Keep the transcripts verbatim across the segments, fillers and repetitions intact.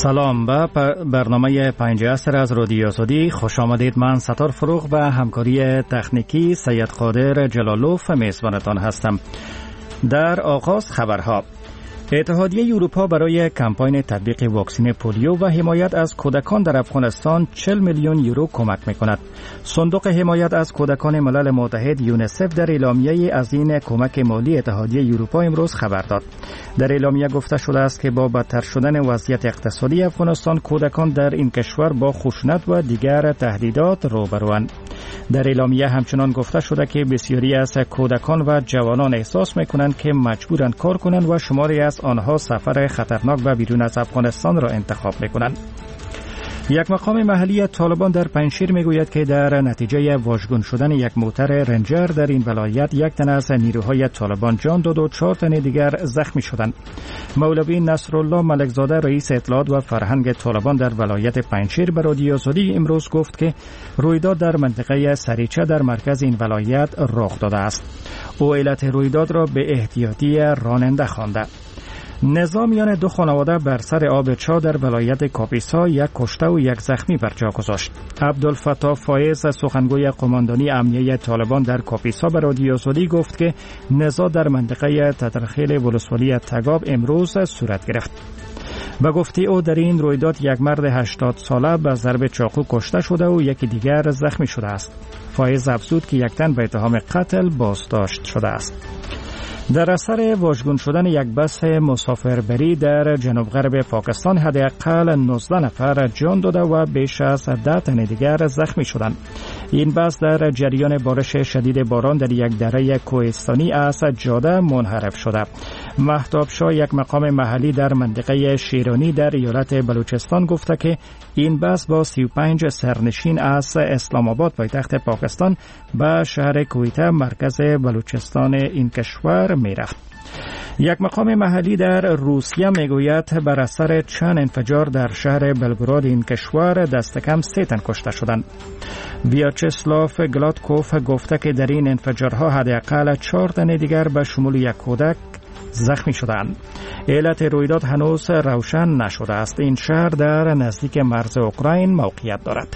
سلام به برنامه پنج عصر از رادیو آزادی خوش آمدید. من ستار فروغ و همکاری تکنیکی سید قادر جلالوف میزبانتان هستم. در آغاز خبرها: اتحادیه اروپا برای کمپاین تطبیق واکسن پولیو و حمایت از کودکان در افغانستان چهل میلیون یورو کمک میکند. صندوق حمایت از کودکان ملل متحد یونیسف در اعلامیه از این کمک مالی اتحادیه اروپا امروز خبر داد. در اعلامیه گفته شده است که با بدتر شدن وضعیت اقتصادی افغانستان، کودکان در این کشور با خشونت و دیگر تهدیدات روبروند. در اعلامیه همچنان گفته شده که بسیاری از کودکان و جوانان احساس میکنند که مجبورند کار کنند و شماری از آنها سفر خطرناک به بیرون از افغانستان را انتخاب میکنند. یک مقام محلی طالبان در پنجشیر میگوید که در نتیجه واژگون شدن یک موتر رنجر در این ولایت یک تن از نیروهای طالبان جان داد و چهار تن دیگر زخمی شدند. مولوی نصرالله ملکزاده رئیس اطلاعات و فرهنگ طالبان در ولایت پنجشیر به رادیو آزادی امروز گفت که رویداد در منطقه سریچه در مرکز این ولایت رخ داده است. او علت رویداد را به احتیاطی راننده خوانده. نزاع میان دو خانواده بر سر آب چا در ولایت کاپیسا یک کشته و یک زخمی بر جا گذاشت. عبدالفتاح فایز سخنگوی قماندانی امنیه طالبان در کاپیسا به رادیو آزادی گفت که نزاع در منطقه تترخیل ولسوالی تگاب امروز صورت گرفت. به گفته او در این رویداد یک مرد هشتاد ساله به ضرب چاقو کشته شده و یکی دیگر زخمی شده است. فایز افزود که یک تن به اتهام قتل بازداشت شده است. در اثر واژگون شدن یک بس مسافربری در جنوب غرب پاکستان حداقل نوزده نفر جان داده و بیش از ده تن دیگر زخمی شدند. این بس در جریان بارش شدید باران در یک دره کوهستانی از جاده منحرف شده. مهتاب شاه، یک مقام محلی در منطقه شیرانی در ایالت بلوچستان، گفته که این بس با سی و پنج سرنشین از اسلام آباد پایتخت پاکستان به شهر کویته مرکز بلوچستان این کشور می رفت. یک مقام محلی در روسیه میگوید بر اثر چند انفجار در شهر بلگراد این کشور دست کم سه تن کشته شدند. ویاچسلاف گلادکوف گفته که در این انفجارها حداقل چهار تن دیگر به شمول یک کودک زخمی شدند. علت رویداد هنوز روشن نشده است. این شهر در نزدیک مرز اوکراین موقعیت دارد.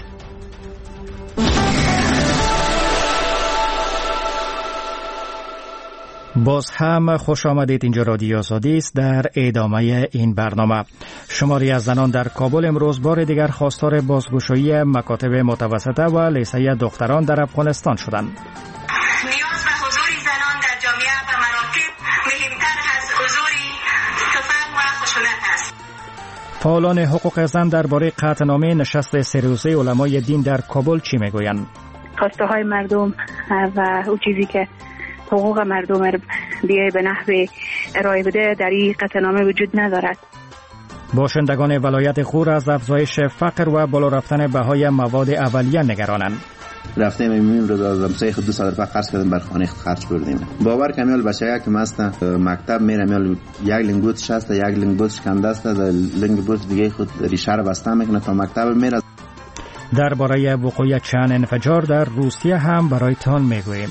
باز هم خوش آمدید. اینجا رادیو آزادی است. در ادامه این برنامه، شماری از زنان در کابل امروز بار دیگر خواستار بازگشایی مکاتب متوسطه و لیسه دختران در افغانستان شدند. نیاز به حضور زنان در جامعه و مراتب مهمتر از حضور تفنگ و خشونت است. فعالان حقوق زن درباره قطعنامه نشست سه روزه علمای دین در کابل چی میگویند؟ خواسته های مردم و اون چیزی که حقوق مردم را بیای به نحو ارائه بده در این قطعنامه وجود ندارد. باشندگان ولایت غور از افزایش فقر و بالا رفتن بهای مواد اولیه نگرانند. رفتیم میمیم رو دادم سه خود دو سال رفت خرج کردیم بر خانه خرج بردیم. باور کمیال بچه‌ها که مست مکتب میره میال یک لنگوت شسته یک لنگوت شکنده است در لنگوت دیگه خود ریشه رو بسته میکنه تا مکتب میره. درباره وقوع چند انفجار در روسیه هم برایتان میگوییم.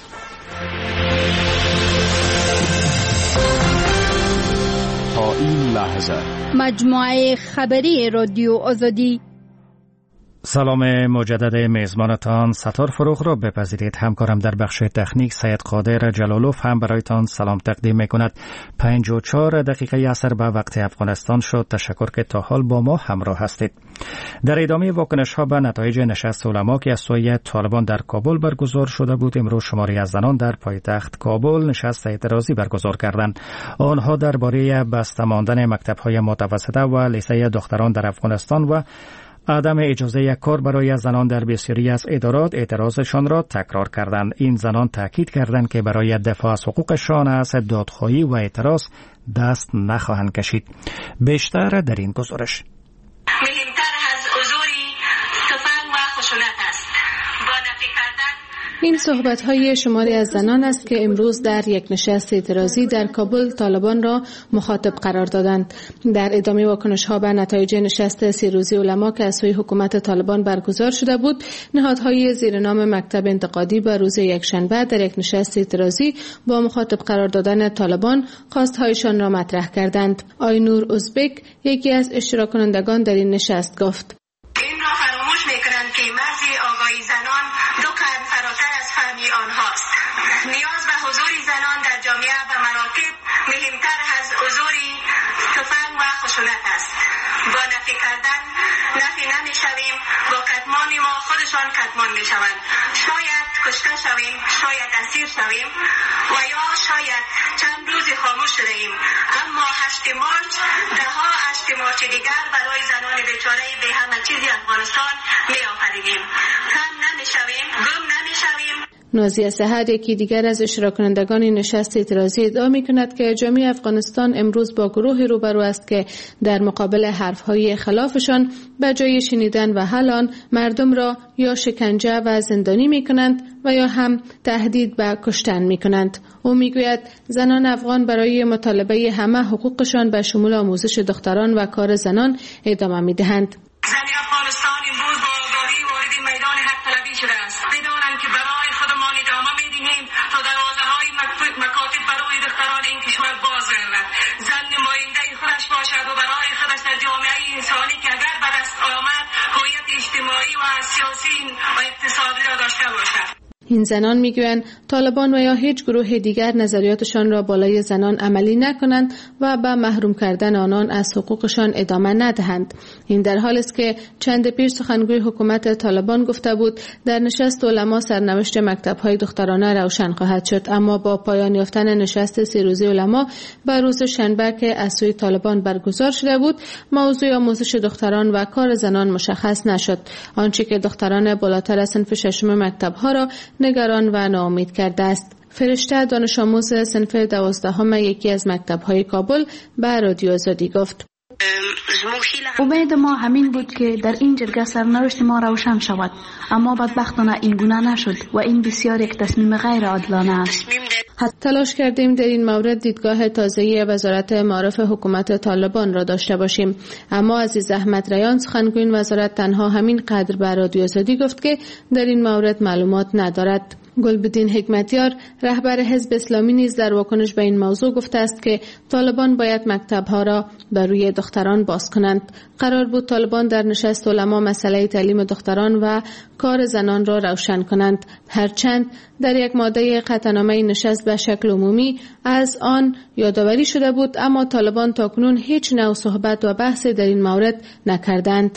تا این لحظه مجموعه خبری رادیو آزادی. سلام مجدد میزبانتان ستار فروغ را بپذیرید. همکارم در بخش تکنیک سید قادر جلالوف هم برایتان سلام تقدیم میکند. پنج و چهار دقیقه عصر به وقت افغانستان شد. تشکر که تا حال با ما همراه هستید. در ادامه واکنش ها به نتایج نشست علما که از سوی طالبان در کابل برگزار شده بود، امروز شماری از زنان در پایتخت کابل نشست اعتراضی برگزار کردند. آنها درباره بسته ماندن مکتب‌های متوسطه و لیسه دختران در افغانستان و عدم اجازه کار برای زنان در بسیاری از ادارات اعتراضشان را تکرار کردند. این زنان تاکید کردند که برای دفاع از حقوقشان از دادخواهی و اعتراض دست نخواهند کشید. بیشتر در این گزارش. مهمتر از حضور تفنگ و خشونت است. با نفی کردن این صحبت‌های شماری از زنان است که امروز در یک نشست اعتراضی در کابل طالبان را مخاطب قرار دادند. در ادامه واکنش‌ها به نتایج نشست سه روزه علما که از سوی حکومت طالبان برگزار شده بود، نهادهای زیر نام مکتب انتقادی به روز یکشنبه در یک نشست اعتراضی با مخاطب قرار دادن طالبان خواست‌هایشان را مطرح کردند. آینور ازبک یکی از اشتراک کنندگان در این نشست گفت: این را فراموش می‌کنند که مرز آگاهی زنان دو قرن فراتر از فهمی آنهاست. نیاز به حضور زنان در جامعه و مراکب مهمتر از حضور تفنگ و خشونت است. با نفی کردن نفی نمی‌شویم، با کتمان ما خودشان کتمان می‌شوند. شاید کشته شویم، شاید اسیر شویم و یا شاید چند روز خاموش شدیم، اما هشت مارچ دهها هشت مارچ دیگر برای زنان بیچاره به همه چیزی افغانستان می‌آفرینیم. کم نمی‌شویم، گم نمی‌شویم. نازیه سحر یکی دیگر از اشتراک کنندگان این نشست اعتراضی ادعا می‌کند که جامعه افغانستان امروز با گروهی روبرو است که در مقابل حرف‌های خلافشان به جای شنیدن و حلان مردم را یا شکنجه و زندانی می‌کنند و یا هم تهدید به کشتن می‌کنند. او می‌گوید زنان افغان برای مطالبه همه حقوقشان به شمول آموزش دختران و کار زنان ادامه می‌دهند. زن افغانستان امروز با آگاهی وارد میدان حق طلبی شده است. بدانند که برای خودمان ادامه می‌دهیم تا دروازه‌های مکاتب برای دختران این کشور باز گردد. زن نماینده خودش باشد و برای خودش در جامعه انسانی که اگر به دست آمد هویت اجتماعی و سیاسی و اقتصادی را داشته باشد. این زنان میگویند طالبان و یا هیچ گروه دیگر نظریاتشان را بالای زنان عملی نکنند و به محروم کردن آنان از حقوقشان ادامه ندهند. این در حالی است که چند پیش سخنگوی حکومت طالبان گفته بود در نشست علما سرنوشت مکتب‌های دخترانه روشن خواهد شد، اما با پایان یافتن نشست سه روزه علما بر روز شنبه که از سوی طالبان برگزار شده بود، موضوع آموزش دختران و کار زنان مشخص نشد، آنچه که دختران بالاتر از صنف ششم مکتب‌ها را نگران و ناامید کرده است. فرشته دانش آموز صنف دوازدهم یکی از مکتب‌های کابل به رادیو آزادی گفت: امید ما همین بود که در این جرگه سرنوشت ما روشن شود، اما بدبختانه این گونه نشد و این بسیار یک تصمیم غیر عادلانه است. تلاش کردیم در این مورد دیدگاه تازه‌ای وزارت معارف حکومت طالبان را داشته باشیم، اما عزیز احمد ریان سخنگوی وزارت تنها همین قدر به رادیو آزادی گفت که در این مورد معلومات ندارد. گلبدین حکمتیار رهبر حزب اسلامی نیز در واکنش به این موضوع گفته است که طالبان باید مکتب‌ها را بر روی دختران باز کنند. قرار بود طالبان در نشست علما مسئله تعلیم دختران و کار زنان را روشن کنند، هرچند در یک ماده قطعنامه نشست به شکل عمومی از آن یادآوری شده بود، اما طالبان تاکنون هیچ نوع صحبت و بحث در این مورد نکردند.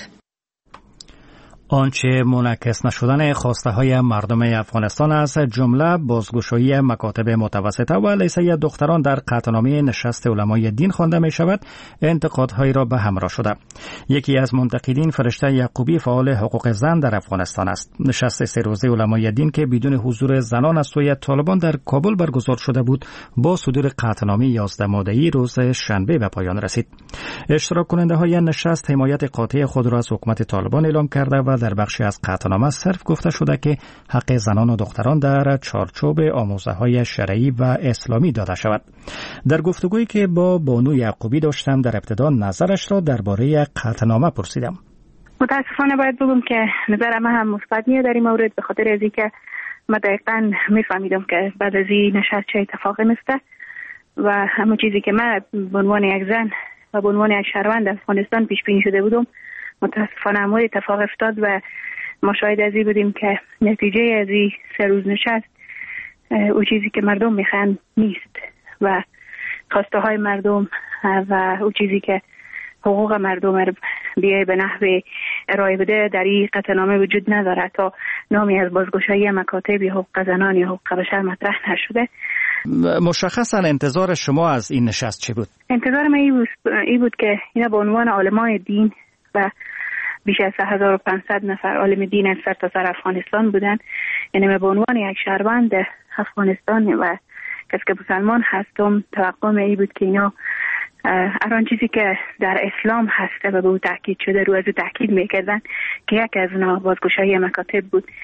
آنچه منعکس نشدن خواسته های مردم افغانستان از جمله بازگشایی مکاتب متوسطه و لیسه دختران در قطعنامه نشست علمای دین خوانده می شود، انتقادهایی را به همراه شده. یکی از منتقدین فرشته یعقوبی فعال حقوق زن در افغانستان است. نشست سه روزه علمای دین که بدون حضور زنان از سوی طالبان در کابل برگزار شده بود، با صدور قطعنامه یازده ماده‌ای روز شنبه به پایان رسید. اشتراک کننده های نشست حمایت قاطع خود را از حکومت طالبان اعلام کرده و در بخشی از قطعنامه صرف گفته شده که حق زنان و دختران در چارچوب آموزه‌های شرعی و اسلامی داده شود. در گفتگویی که با بانو یعقوبی داشتم در ابتدا نظرش را درباره قطعنامه پرسیدم. متاسفانه باید بگم که نظر من هم مثبت نیست در این مورد، به خاطر از اینکه من دقیقاً میفهمیدم که بعد از این نشست چه اتفاقی میفته و همون چیزی که من به عنوان یک زن و به عنوان یک شهروند افغانستان پیش بینی شده بودم متاسفانه همون اتفاق افتاد و ما شاهد از این بودیم که نتیجه از این سه روز نشست او چیزی که مردم میخوان نیست و خواسته های مردم و او چیزی که حقوق مردم رو بیای به نحو ارائه بده در این قطعنامه وجود نداره تا نامی از بازگشایی مکاتب یا حقوق زنان یا حقوق بشر مطرح نشده. مشخصا انتظار شما از این نشست چه بود؟ انتظار من این بود, ای بود که اینا به عنوان عالمان دین و بیش از سه هزار و پانصد نفر عالم دین از سرتاسر افغانستان بودن، یعنی من به عنوان یک شهروند افغانستان و کسی که مسلمان هستم توقع من این بود که اینا هر آن چیزی که در اسلام هسته و به او تاکید شده رو از او تاکید میکردن که یک از اونا بازگشایی مکاتب بود،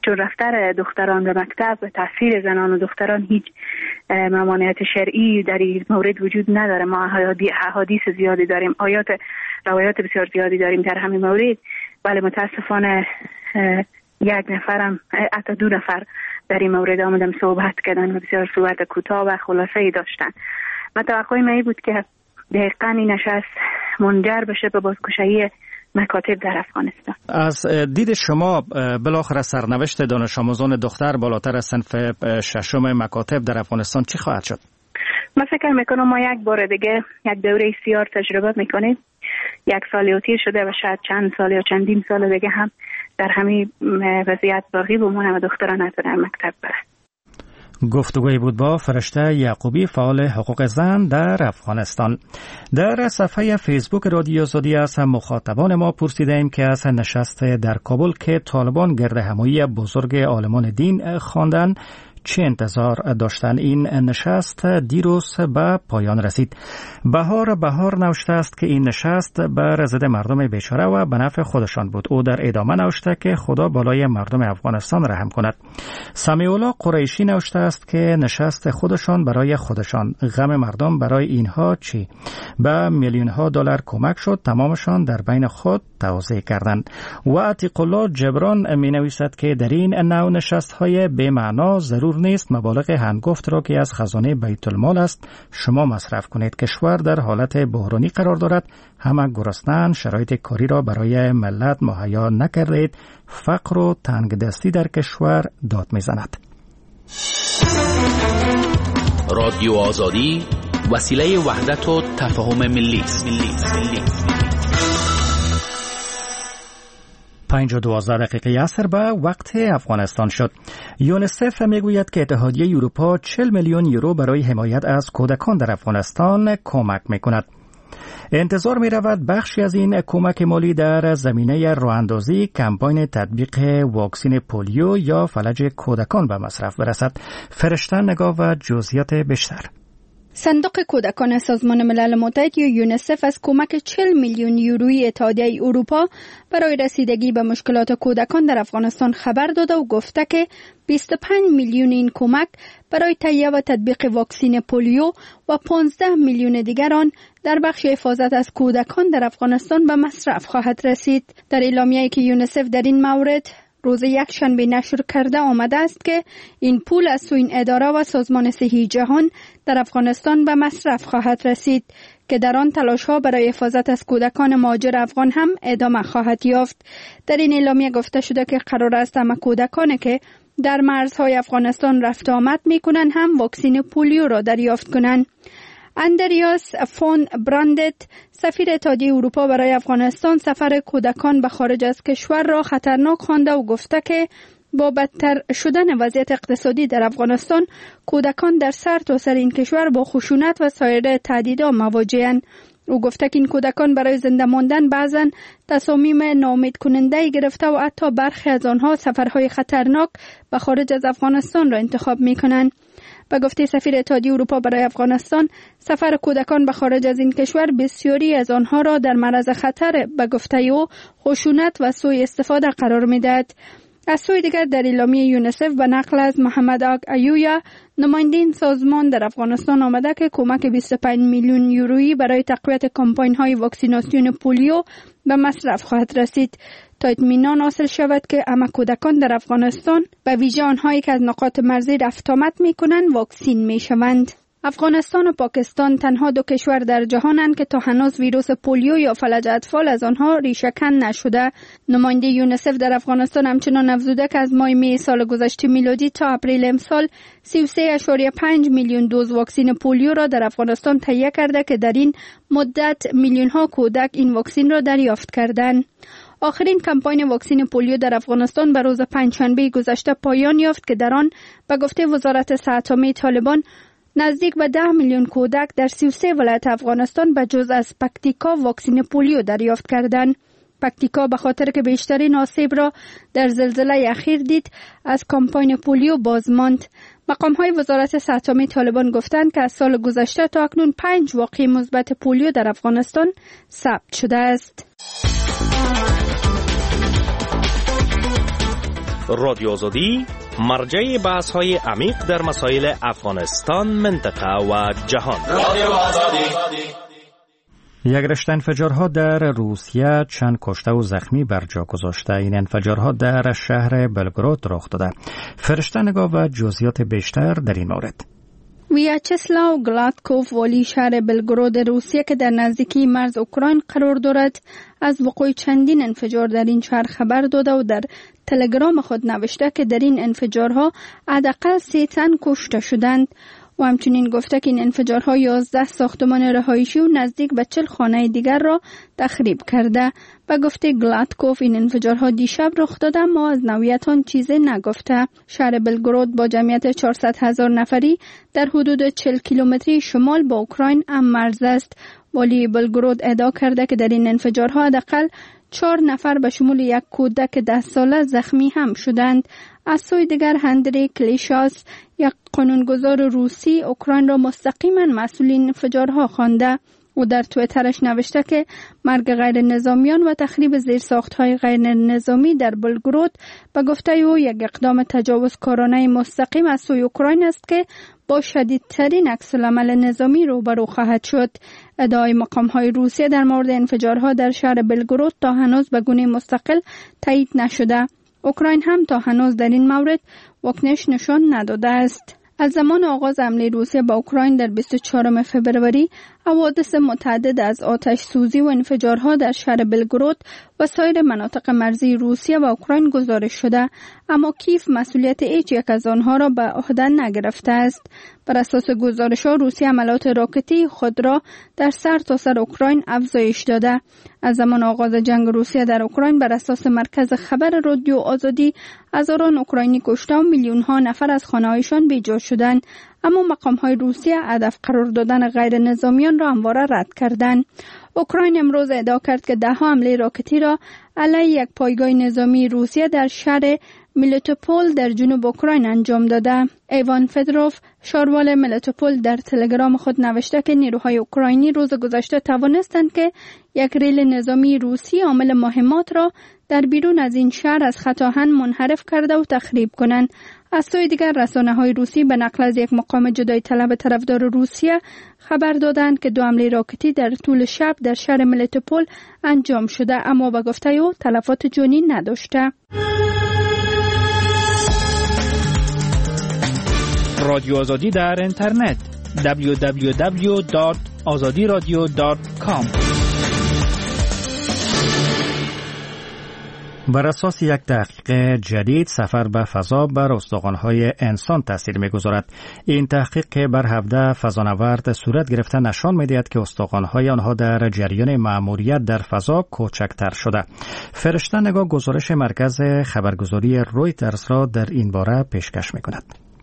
چون رفتار دختران به مکتب و تحصیل زنان و دختران هیچ ممانعت شرعی در این مورد وجود نداره. ما احادیث زیادی داریم، آیات روایات بسیار زیادی داریم در همین مورد، ولی متاسفانه یک نفرم حتی دو نفر در این مورد آمدم صحبت کردن و بسیار صحبت کوتاه و خلاصه‌ای داشتن. و توقع من بود که دقیقاً این نشست منجر بشه به بازگشایی مکاتب در افغانستان. از دید شما بالاخره سرنوشت دانش آموزان دختر بالاتر از صنف ششم مکاتب در افغانستان چی خواهد شد؟ من فکر میکنم ما یک بار دیگه یک دوره سیار تجربه میکنیم. یک سال تیر شده و شاید چند سال یا چندین سال دیگه هم در همین وضعیت باقی بمونه و دختران نتونن مکتب برن. گفتگوی بود با فرشته یعقوبی، فعال حقوق زن در افغانستان. در صفحه فیسبوک رادیو زودی از مخاطبان ما پرسیدیم که از نشست در کابل که طالبان گرد همایی بزرگ عالمان دین خواندند چه انتظار داشتن. این نشست دیروز به پایان رسید. بهار بهار نوشته است که این نشست بر ضد مردم بیچاره و به نفع خودشان بود. او در ادامه نوشته که خدا بالای مردم افغانستان رحم کند. سمیع الله قریشی نوشته است که نشست خودشان برای خودشان، غم مردم برای اینها چی؟ به میلیون ها دلار کمک شد، تمامشان در بین خود توزیع کردند. و عتیق الله جبران می نویسد که در این نوع نشست های بی معنا ضرور نیست مبالغ هنگفت را که از خزانه بیت المال است شما مصرف کنید. کشور در حالت بحرانی قرار دارد، همه گرسنه‌اند، شرایط کاری را برای ملت مهیا نکردید، فقر و تنگدستی در کشور داد میزند. رادیو آزادی وسیله وحدت و تفاهم ملی است. پنج و دوازده دقیقه عصر به وقت افغانستان شد. یونسف میگوید که اتحادیه اروپا چهل میلیون یورو برای حمایت از کودکان در افغانستان کمک میکند. انتظار می رود بخشی از این کمک مالی در زمینه راهاندازی کمپاین تطبیق واکسن پولیو یا فلج کودکان به مصرف برسد. فرشته نگاه و جزئیات بیشتر. صندوق کودکان سازمان ملل متحد یا یونسف از کمک چهل میلیون یورویی اتحادیه اروپا برای رسیدگی به مشکلات کودکان در افغانستان خبر داده و گفته که بیست و پنج میلیون این کمک برای تهیه و تطبیق واکسن پولیو و پانزده میلیون دیگر آن در بخش حفاظت از کودکان در افغانستان به مصرف خواهد رسید. در اعلامیه‌ای که یونسف در این مورد روز یکشنبه نشر کرده آمده است که این پول از سوی این اداره و سازمان صحی جهان در افغانستان به مصرف خواهد رسید که در آن تلاش‌ها برای حفاظت از کودکان مهاجر افغان هم ادامه خواهد یافت. در این اعلامیه گفته شده که قرار است همه کودکانی که در مرزهای افغانستان رفت آمد می‌کنند هم واکسن پولیو را دریافت کنند. اندریاس فون براندت، سفیر اتحادیه اروپا برای افغانستان، سفر کودکان به خارج از کشور را خطرناک خوانده و گفته که با بدتر شدن وضعیت اقتصادی در افغانستان کودکان در سرتاسر این کشور با خشونت و سایر تهدیدها مواجه‌اند. او گفته که این کودکان برای زنده ماندن بعضاً تصامیم ناامید کننده گرفته و حتی برخی از آنها سفرهای خطرناک به خارج از افغانستان را انتخاب می‌کنند. به گفته سفیر اتحادیه اروپا برای افغانستان، سفر کودکان به خارج از این کشور بسیاری از آنها را در معرض خطر به گفته او خشونت و سوء استفاده قرار می‌دهد. از سوی دیگر در اعلامیه یونسف به نقل از محمد آگ ایویا، نماینده این سازمان در افغانستان آمده که کمک بیست و پنج میلیون یورویی برای تقویت کمپاین‌های واکسیناسیون پولیو به مصرف خواهد رسید تا اطمینان حاصل شود که همه کودکان در افغانستان به ویژه آنهایی که از نقاط مرزی رفت آمد می‌کنند واکسین می‌شوند. افغانستان و پاکستان تنها دو کشور در جهانند که تا هنوز ویروس پولیو یا فلج اطفال از آنها ریشه‌کن نشده. نماینده یونسف در افغانستان همچنان افزوده که از ماه می سال گذشته میلادی تا اپریل امسال سی و سه ممیز پنج میلیون دوز واکسن پولیو را در افغانستان تهیه کرده که در این مدت میلیون ها کودک این واکسن را دریافت کردند. آخرین کمپاین واکسن پولیو در افغانستان به روز پنجشنبه گذشته پایان یافت که در آن به گفته وزارت صحت عامه طالبان نزدیک به ده میلیون کودک در سی و سه ولایت افغانستان به جز از پکتیکا واکسن پولیو دریافت کردند. پکتیکا به خاطر که بیشترین آسیب را در زلزله اخیر دید از کمپاین پولیو باز ماند. مقام‌های وزارت صحت عامه طالبان گفتند که از سال گذشته تا اکنون پنج واقعه مثبت پولیو در افغانستان ثبت شده است. رادیو آزادی مرجع بحث های عمیق در مسائل افغانستان، منطقه و جهان. رادیو آزادی. یک رشته انفجارها در روسیه چند کشته و زخمی بر جا گذاشته. این انفجارها در شهر بلگراد رخ داده. فرشته نگاه و جزئیات بیشتر در این مورد. ویاچسلاو گلادکوف، والی شهر بلگراد روسیه که در نزدیکی مرز اوکراین قرار دارد، از وقوع چندین انفجار در این شهر خبر داده و در تلگرام خود نوشته که در این انفجارها حداقل سی تن کشته شدند و همچنین گفته که این انفجارها یازده ساختمان رهایشی و نزدیک به چهل خانه دیگر را تخریب کرده. و گفته گلادکوف این انفجارها دیشب رخ داده اما از نوعیت آن چیزی نگفته. شهر بلگراد با جمعیت چهارصد هزار نفری در حدود چهل کیلومتری شمال با اوکراین هم مرز است. والی بلگراد ادعا کرده که در این انفجارها حداقل چهار نفر به شمول یک کودک ده ساله زخمی هم شدند. از سوی دیگر هندری کلیشاس، یک قانونگذار روسی، اوکراین را مستقیما مسئول این انفجارها خوانده و در توییترش نوشته که مرگ غیر نظامیان و تخریب زیرساخت‌های غیر نظامی در بلگراد به گفته او یک اقدام تجاوزکارانه مستقیم از سوی اوکراین است که با شدیدترین عکس‌العمل نظامی روبرو خواهد شد. ادعای مقام‌های روسیه در مورد انفجارها در شهر بلگراد تا هنوز به گونه مستقل تایید نشده. اوکراین هم تا هنوز در این مورد واکنش نشان نداده است. از زمان آغاز حمله روسیه با اوکراین در بیست و چهارم فوریه حوادث متعدد از آتش سوزی و انفجارها در شهر بلگراد و سایر مناطق مرزی روسیه و اوکراین گزارش شده، اما کیف مسئولیت هیچ یک از آنها را به عهده نگرفته است. بر اساس گزارش‌ها روسیه حملات راکتی خود را در سرتاسر اوکراین افزایش داده. از زمان آغاز جنگ روسیه در اوکراین بر اساس مرکز خبر رادیو آزادی هزاران اوکراینی کشته و میلیون ها نفر از خانه‌هایشان بیجا شدند، اما مقام‌های روسیه هدف قرار دادن غیر نظامیان را همواره رد کردند. اوکراین امروز ادعا کرد که ده ها حمله راکتی را علیه یک پایگاه نظامی روسیه در شهر میلتوپول در جنوب اوکراین انجام داده. ایوان فدروف، شاروال میلتوپول، در تلگرام خود نوشته که نیروهای اوکراینی روز گذشته توانستند که یک ریل نظامی روسی عامل مهمات را در بیرون از این شهر از خط آهن منحرف کرده و تخریب کنند. از سوی دیگر رسانه‌های روسی به نقل از یک مقام جدای طلب طرفدار روسیه خبر دادند که دو حمله راکتی در طول شب در شهر ملیتوپول انجام شده، اما به گفته او تلفات جانی نداشته. رادیو آزادی در اینترنت دبلیو دبلیو دبلیو دات آزادی رادیو دات کام. بر اساس یک تحقیق جدید، سفر به فضا بر استخوان‌های انسان تاثیر می‌گذارد. این تحقیق که بر هفده فضانورد صورت گرفته نشان می‌دهد که استخوان‌های آنها در جریان مأموریت در فضا کوچکتر شده. فرشته نگاه گزارش مرکز خبرگزاری رویترز را در این باره پیشکش می‌کند.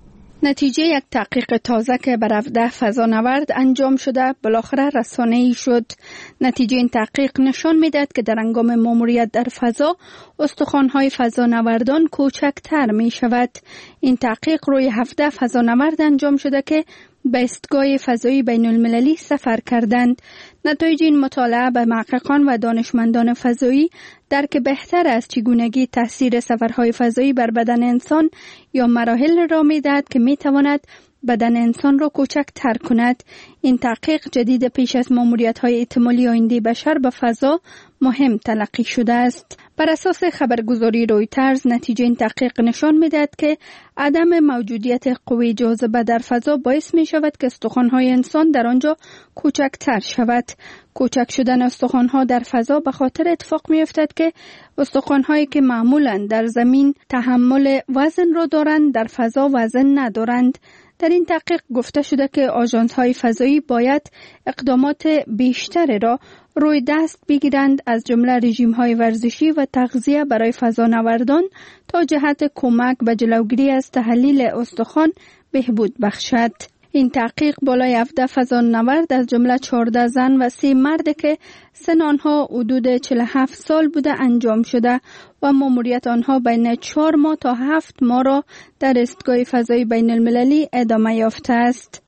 نتیجه یک تحقیق تازه که بر هفده فضانورد انجام شده بالاخره رسانه‌ای شد. نتیجه این تحقیق نشان می‌دهد که در هنگام مأموریت در فضا استخوان‌های فضانوردان کوچکتر می‌شود. این تحقیق روی هفده فضانورد انجام شده که به ایستگاه فضایی بین المللی سفر کردند. نتایج این مطالعه به محققان و دانشمندان فضایی درک بهتر از چگونگی تاثیر سفرهای فضایی بر بدن انسان یا مراحل را می‌دهد که می‌تواند بدن انسان را کوچکتر کند. این تحقیق جدید پیش از مأموریت‌های احتمالی آینده بشر به فضا مهم تلقی شده است. بر اساس خبرگزاری رویترز، نتیجه این تحقیق نشان می‌دهد که عدم موجودیت قوه جاذبه در فضا باعث می‌شود که استخوان‌های انسان در آنجا کوچکتر شود. کوچک شدن استخوان‌ها در فضا به خاطر اتفاق می‌افتد که استخوان‌هایی که معمولاً در زمین تحمل وزن را دارند در فضا وزن ندارند. در این تحقیق گفته شده که آژانس‌های فضایی باید اقدامات بیشتری را روی دست بگیرند، از جمله رژیم‌های ورزشی و تغذیه برای فضانوردان تا جهت کمک به جلوگیری از تحلیل استخوان بهبود بخشد. این تحقیق بالای هفده فضانورد از جمله چهارده زن و سه مرد که سن آنها حدود چهل و هفت سال بوده انجام شده و مأموریت آنها بین چهار ماه تا هفت ماه را در ایستگاه فضایی بین المللی ادامه یافته است.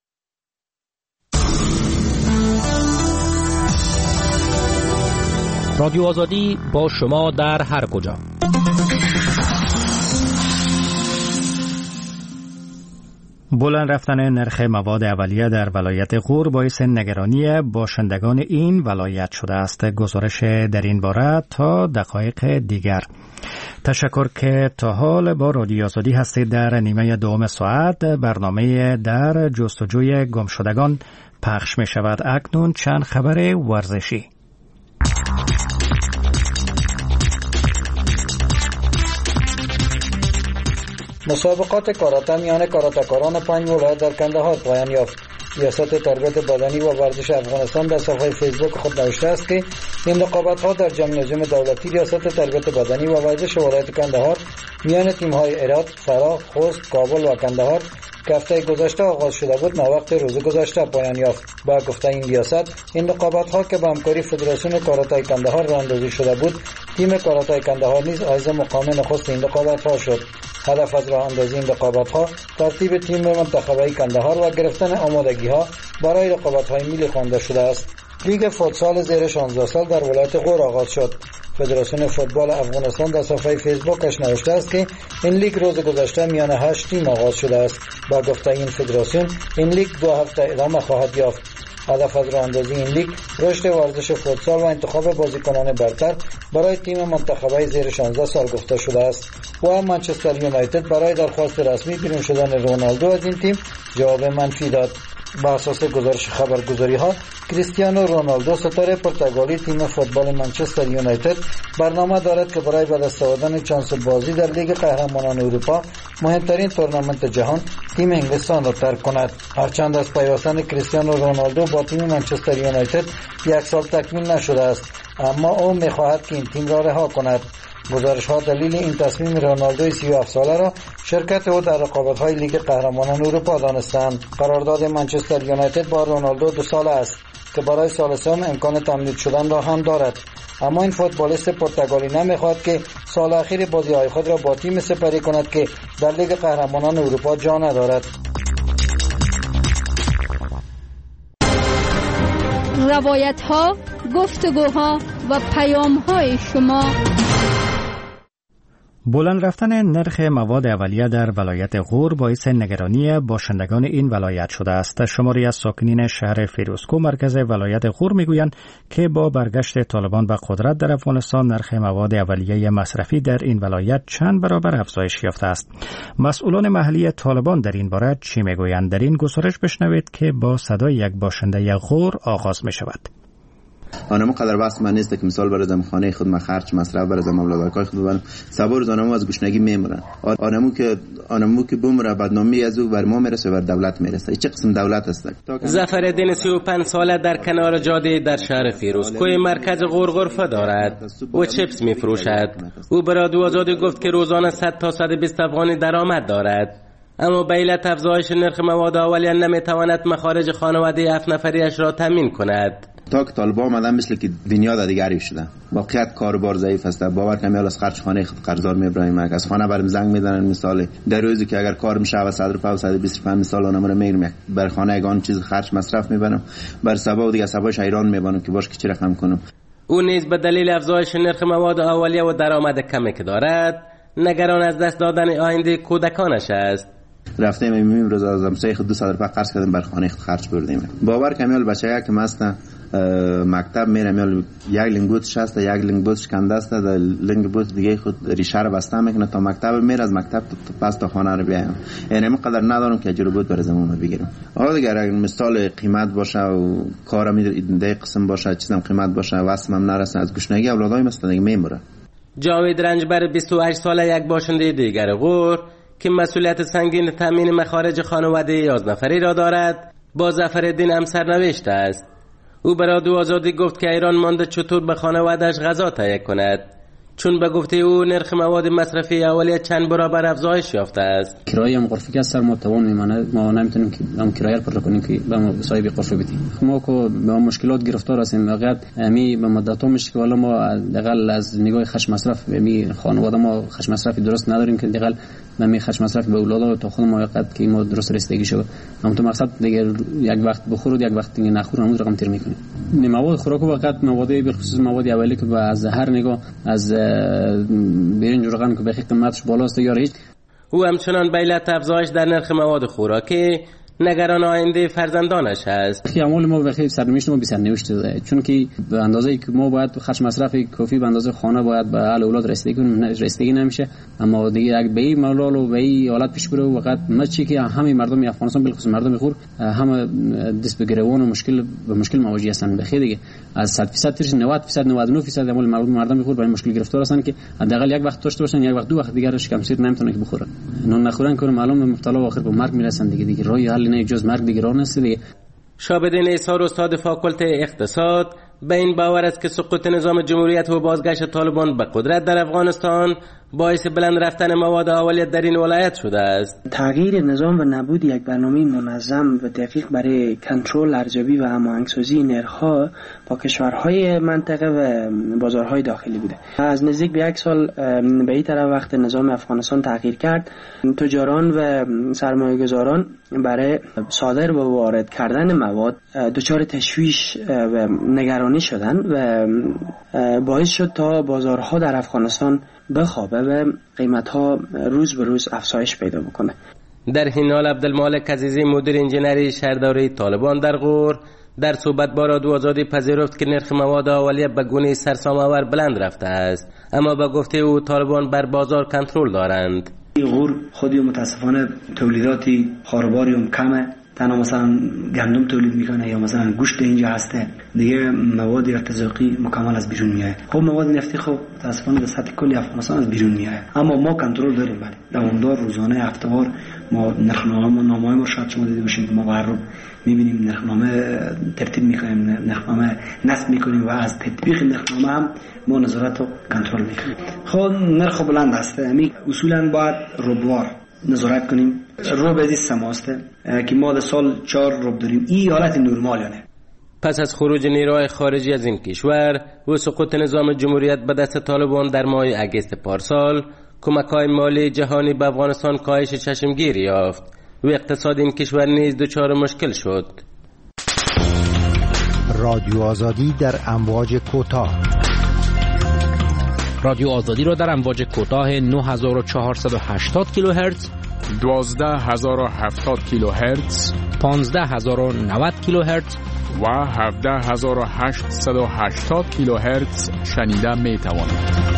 رادیو آزادی با شما در هر کجا. بلند رفتن نرخ مواد اولیه در ولایت غور باعث نگرانی باشندگان این ولایت شده است. گزارش در این باره تا دقایق دیگر. تشکر که تا حال با رادیو آزادی هستید. در نیمه دوم ساعت برنامه در جستجوی گمشدگان پخش می شود. اکنون چند خبر ورزشی. مسابقات کاراته میان کاراتکاران پنج ولایت در کندهار پایان یافت. ریاست تربیت بدنی و ورزش افغانستان در صفحه فیسبوک خود نوشته است که این رقابت‌ها در جمنازیوم دولتی ریاست تربیت بدنی و ورزش ولایت کندهار میان تیم‌های هرات، فراه، خوست، کابل و کندهار که هفته گذشته آغاز شده بود موقع روز گذشته پایان یافت. با گفته این ریاست، این رقابت‌ها که با همکاری فدراسیون کاراته کندهار راه‌اندازی شده بود، تیم کاراته کندهار نیز حائز مقام نخست این رقابت‌ها شد. هدف از راه اندازی این رقابت‌ها ترتیب تیم منتخبه کندهار و گرفتن آمادگی‌ها برای رقابت‌های ملی خوانده شده است. لیگ فوتسال زیر شانزده سال در ولایت غور آغاز شد. فدراسیون فوتبال افغانستان در صفحه فیسبوکش نوشته است که این لیگ روز گذشته میان هشت تیم آغاز شده است. با گفته این فدراسیون، این لیگ دو هفته ادامه خواهد یافت. هدف از راه اندازی این لیگ رشد ورزش فوتسال و انتخاب بازیکنان برتر برای تیم منتخبه زیر شانزده سال گفته شده است. و منچستر یونایتد برای درخواست رسمی بیرون شدن رونالدو از این تیم جواب منفی داد. با اساس گزارش خبرگزاری ها، کریستیانو رونالدو ستاره پرتغالی تیم فوتبال منچستر یونایتد برنامه دارد که برای به دست آوردن چانس بازی در لیگ قهرمانان اروپا، مهمترین تورنمنت جهان، تیم انگلستان را ترک کند. هرچند از پیوستن کریستیانو رونالدو با تیم منچستر یونایتد یک سال تکمیل نشده است، اما او می‌خواهد که این تیم را رها کند. گزارش ها دلیل این تصمیم رونالدو سی و هفت ساله را شرکت او در رقابت‌های لیگ قهرمانان اروپا دانستند. قرارداد منچستر یونایتد با رونالدو دو ساله است که برای سال سوم امکان تمدید شدن را هم دارد. اما این فوتبالیست پرتغالی نمیخواد که سال اخیر بازی‌های خود را با تیم سپری کند که در لیگ قهرمانان اروپا جا ندارد. روایت‌ها، گفتگوها و پیام‌های شما. بلند رفتن نرخ مواد اولیه در ولایت غور باعث نگرانی باشندگان این ولایت شده است. شماری از ساکنین شهر فیروزکوه مرکز ولایت غور میگویند که با برگشت طالبان به قدرت در افغانستان نرخ مواد اولیه مصرفی در این ولایت چند برابر افزایش یافته است. مسئولان محلی طالبان در این باره چی میگویند؟ در این گزارش بشنوید که با صدای یک باشنده غور آغاز می شود. آنمو قدر بس من نیست که مثال برای خانه خود ما خرج مصرف برای مبلغ‌های خود ببرم. سوار آنمو از گشنگی میمرن. آنمو که آنمو که بمره بدنامی از او بر ما میرسه بر دولت میرسه. چه قسم دولت است؟ ظفرالدین سی و پنج ساله در کنار جاده در شهر فیروزکوه مرکز غور غرفه دارد و چپس میفروشد. او به رادیو آزادی گفت که روزانه صد تا صد و بیست افغانی درآمد دارد، اما به علت افزایش نرخ مواد اولیه نمیتواند مخارج خانواده هفت نفریش را تامین کند. تا که طالبان آمدن مثل که دنیا دیگری شده. واقعیت کاروبار ضعیف است. باور کمیال از خرج خانه خود قرضدار میبریم. از خانه برم زنگ میزنن مثال در روزی که اگر کار میشه و صد روپیه و صد و بیست روپیه مثال اونم رو میگیرم بر خانه یگان چیز خرج مصرف میبرم. بر سبب دیگه سببش ایران میبانم که باش که چه رقم کنم. او نیز به دلیل افزایش نرخ مواد اولیه و درآمد کمی که دارد نگران از دست دادن آینده کودکانش است. رفتیم میمیم روز از همسایه خود دو صد روپیه قرض کردیم بر خانه خود خرج بردیم. باور کمیال بچه‌ها که ماست مکتب میرم میال یک لنگوت شسته یک لنگوت کنده است در لنگوت دیگه خود ریشه رو بسته میکنه تا مکتب میره از مکتب پس تا خانه رو بیایم. یعنی من قدر ندارم که اجر بود بر زمان بگیرم. حالا دیگه اگر مثال قیمت باشه و کارم میده قسم باشه چیزم قیمت باشه واسمم نرسه از گشنگی اولادای مثلا دیگه میمره. جاوید رنجبر بیست و هشت ساله یک باشنده دیگر غور که مسئولیت سنگین تامین مخارج خانواده یازده نفری را دارد با ظفرالدین هم سرنوشت است. او به رادیو آزادی گفت که ایران مانده چطور به خانواده‌اش غذا تهیه کند، چون به گفته او نرخ مواد مصرفی اولیه چند برابر افزایش یافته است. کرایه هم غرفه که سر ما توان میمانه، ما نمیتونیم که هم کرایه پر کنیم که به ما صاحب غرفه بدیم. ما که به مشکلات گرفتار هستیم. واقعا می به مدت ها میشه که والا ما دقیقاً از نگاه خش مصرف می خانواده ما خش مصرفی درست نداریم که دقیقاً می خش مصرف به اولاد تا خود ما وقت که ما درست رسیدگی شود. اما تو مقصد دیگه یک وقت بخورد یک وقت دیگه نخورد اون رقم تیر میکنه. مواد خوراک وقت مواد به خصوص مواد اولیه که از هر نگاه از برنج روغن که به قیمتش بالاست یا هیچ. او همچنان به علت افزایش در نرخ مواد خوراکی نگران آینده فرزندانش است. اعمال ما بخیر سرنوشت ما بی سرنوشت شده، چون که به اندازه‌ای که ما باید خرج مصرف کافی به اندازه خانه باید به اهل اولاد رسیدگی کنیم، رسیدگی نمیشه. اما دیگه اگه به این ملال و به این حالت پیش بره وقت ما چی که همه مردم افغانستان بالخصوص مردم خور همه دست به گروان و مشکل به مشکل مواجه هستن. بخیر دیگه از صد درصد تا نود درصد نود و نه درصد اعمال مردم مردم خور برای مشکل گرفتار هستن که حداقل یک وقت داشته باشن، یک وقت دو وقت دیگرش کم سیر نمیتونه که بخورن. نون نخورن که معلومه مبتلا و آخر به مرگ میرسن دیگه. دیگه راه حل نه جز مرگ دیگه راه نیست دیگه. شابدین ایسار استاد فاکولته اقتصاد به این باور است که سقوط نظام جمهوریت و بازگشت طالبان به قدرت در افغانستان باعث بلند رفتن مواد اولیت در این ولایت شده است. تغییر نظام و نبود یک برنامه منظم و دقیق برای کنترل ارزیابی و هماهنگسازی نرخ‌ها با کشورهای منطقه و بازارهای داخلی بوده. از نزدیک به یک سال به این طرف وقت نظام افغانستان تغییر کرد، تجاران و سرمایه‌گذاران برای صادر و وارد کردن مواد دچار تشویش و نگرانی شدن و باعث شد تا بازارها در افغانستان بخوابه و قیمت‌ها روز به روز افزایش پیدا بکنه. در این حال عبدالمالک عزیزی مدیر انجینری شهرداری طالبان در غور در صحبت با رادیو آزادی پذیرفت که نرخ مواد اولیه به گونه سرسام‌آور بلند رفته است، اما با گفته او طالبان بر بازار کنترل دارند. غور خودی متاسفانه تولیداتی خارباری هم کمه، تنها مثلا گندم تولید میکنه یا مثلا گوشت اینجا هسته، دیگه مواد ارتزاقی مکمل از بیرون میاد. خب مواد نفتی خب متاسفانه به سطح کلی افغانستان از بیرون میاد، اما ما کنترل داریم. ولی دوامدار روزانه هفته‌وار ما نرخنامه نامه‌های ما شاید شما دیده باشید ما هر روز میبینیم نرخنامه ترتیب میکنیم، نرخنامه نصب میکنیم و از تطبیق نرخنامه هم ما نظارت و کنترل میکنیم. خب نرخ بلند است، یعنی اصولا باید ربوار نظارت کنیم. رو به دیست سماسته که ما در سال چهار روب داریم، این حالت نرمال یعنی. پس از خروج نیروهای خارجی از این کشور و سقوط نظام جمهوریت به دست طالبان در ماه اگست پارسال، کمک‌های مالی جهانی به افغانستان کاهش چشمگیری یافت و اقتصاد این کشور نیز دچار مشکل شد. رادیو آزادی در امواج کوتاه. رادیو آزادی را در امواج کوتاه نه هزار و چهارصد و هشتاد کیلوهرتز، دوازده هزار و هفتاد کیلوهرتز، پانزده هزار و نود کیلوهرتز و هفده هزار و هشتصد و هشتاد کیلوهرتز شنیده می توانید.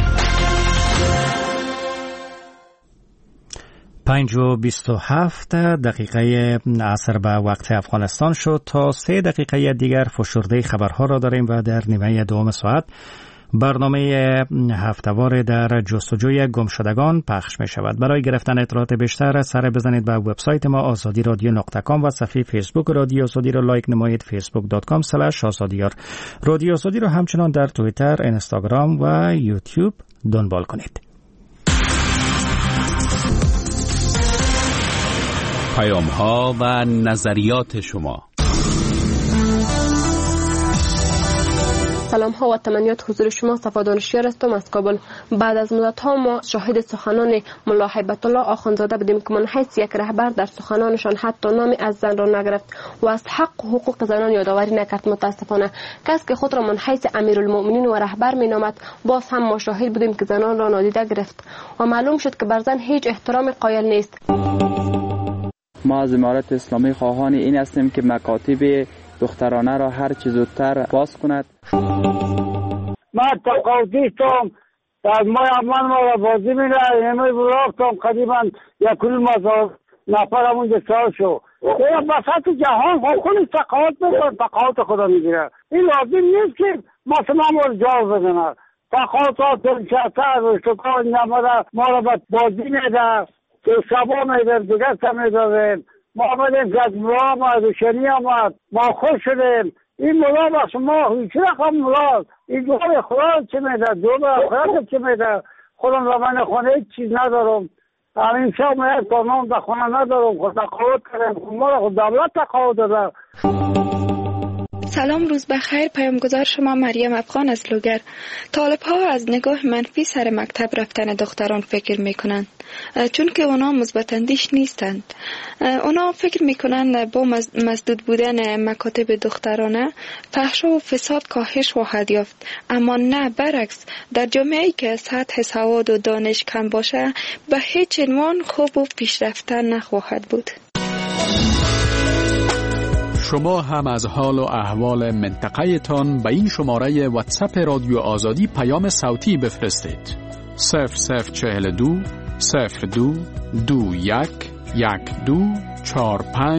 پنج و بیست و هفت دقیقه عصر به وقت افغانستان شد. تا سه دقیقه دیگر فشرده خبرها را داریم و در نیمه دوم ساعت برنامه هفته‌وار در جستجوی گمشدگان پخش می شود. برای گرفتن اطلاعات بیشتر سر بزنید به وبسایت ما آزادی رادیو نقطه کام و صفحه فیسبوک رادیو آزادی را لایک نمایید، فیسبوک دات کام اسلش آزادیار. رادیو آزادی را همچنان در توییتر، اینستاگرام و یوتیوب دنبال کنید. پیام ها و نظریات شما. سلام ها و تمنیات حضور شما. صفا دانشیار هستم از کابل. بعد از مدت ها ما شاهد سخنان ملا هیبت الله آخوندزاده بودیم که من حیث یک رهبر در سخنانشان حتی نامی از زن را نگرفت و از حق و حقوق زنان یادآوری نکرد. متاسفانه کسی که خود را من حیث امیرالمؤمنین و رهبر می نامد باز هم ما شاهد بودیم که زنان را نادیده گرفت و معلوم شد که بر زن هیچ احترام قائل نیست. ما از امارت اسلامی خواهان این هستیم که مکاتب دخترانه را هر چه زودتر باز کند. ما تقاضیستم از ما امان ما را بازی می رای همه برافتم قدیما یا کل ما نفر همون جسال شو یا بساط جهان خونی تقاض بکن تقاض خدا می گیره. این لازم نیست که مثلا ما را جاز بزنن تقاضات دلچسته از اشتکان نمده ما را بازی می ده که شبا می ده دیگر سمی دادیم ما آمدیم که از ملا آمد و شنی آمد ما خوش شدیم. این ملا بخش ما هیچ رقم ملا این دوباره خدا چه میده دوباره خدا چه میده خودم را من خونه هیچ چیز ندارم. همین شب میاد کارنام در خونه ندارم خود تقاوت کردم ما را خود دولت تقاوت داده. سلام، روز بخیر. پیامگذار شما مریم افغان از لوگر. طالب ها از نگاه منفی سر مکتب رفتن دختران فکر میکنند، چون که اونا مثبت اندیش نیستند. اونا فکر میکنند با مسدود بودن مکاتب دخترانه فحش و فساد کاهش خواهد یافت، اما نه، برعکس. در جامعه‌ای که سطح سواد و دانش کم باشه به هیچ عنوان خوب و پیشرفته نخواهد بود. شما هم از حال و احوال منطقه تان به این شماره واتساپ رادیو آزادی پیام صوتی بفرستید. صفر صفر چهل و دو صفر دو دو یک یک دو چهار پنج